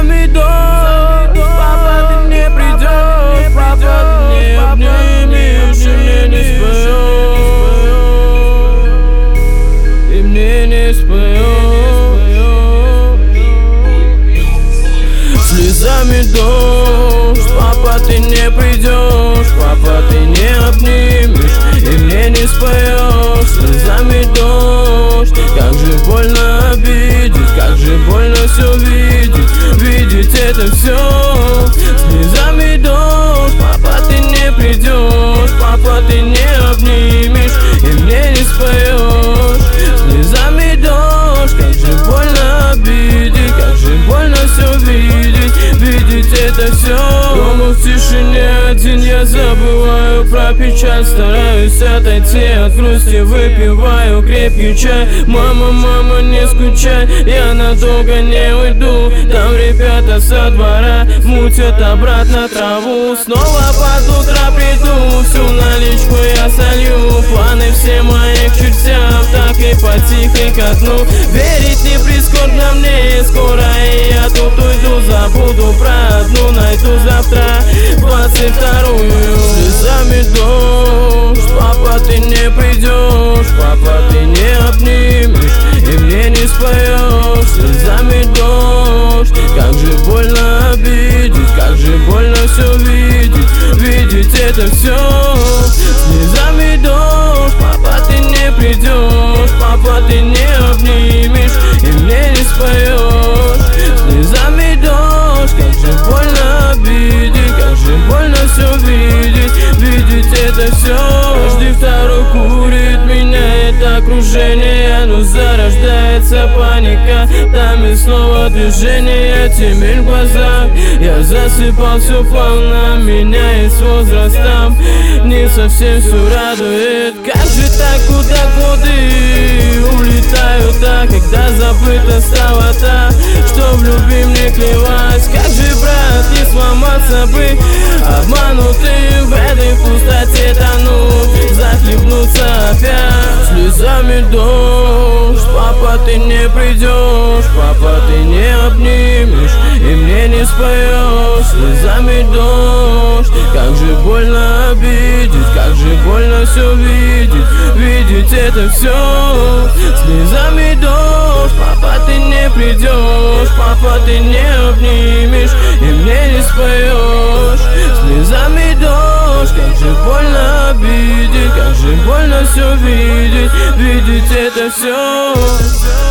Слезами дождь, папа, ты не придешь, папа, ты не обнимешь, и мне не споешь, и мне не споешь. Слезами дождь, папа, ты не придешь, папа, ты не обнимешь, и мне не споешь. Слезами дождь, как же больно обидеть, как же больно все видеть, видеть это все. Слезами дождь, папа, ты не придешь, папа, ты не обнимешь, и мне не споешь. Слезами дождь, как же больно обидеть, как же больно все видеть, видеть это все. Дома в тишине один я забываю про печаль, стараюсь отойти от грусти, выпиваю крепкий чай. Мама, мама, не скучай, я надолго не уйду. Там ребята со двора мутят обратно траву. Снова под утро приду, всю наличку я солью. Планы все мои к чертям, так и потихо ко дну. Верить не прискорбно мне, скоро и я тут уйду. Забуду про одну, найду завтра 22-ю. Слезами дождь, папа, ты не придешь, папа, ты не обнимешь, и мне не споешь. Слезами дождь, как же больно обидеть, как же больно все видеть, видеть это все. Слезами дождь, папа, ты не придешь, папа, ты не обнимешь, и мне не споешь. Слезами дождь, как же больно обидеть, как же больно все видеть, видеть это все. Каждый второй курит, меняет окружение, но зарождается паника. Там и снова движение, темень в глазах. Я засыпал, все плавно меняет с возрастом. Не совсем все радует. Как же так, куда годы улетают, так, когда забыто стало так, что в любви мне клевать. Как же, брат, не сломаться бы, обманутым в этой пустоте тонуть, захлебнуться опять. Слезами дождь, папа, ты не придешь, папа, ты не обнимешь, и мне не споешь. Слезами дождь, как же больно обидеть, как же больно все видеть, видеть это все. Слезами дождь, папа, ты не придешь, папа, ты не обнимешь, и мне не споешь. Слезами дождь, как же больно обидеть, как же больно все видеть, видеть это все.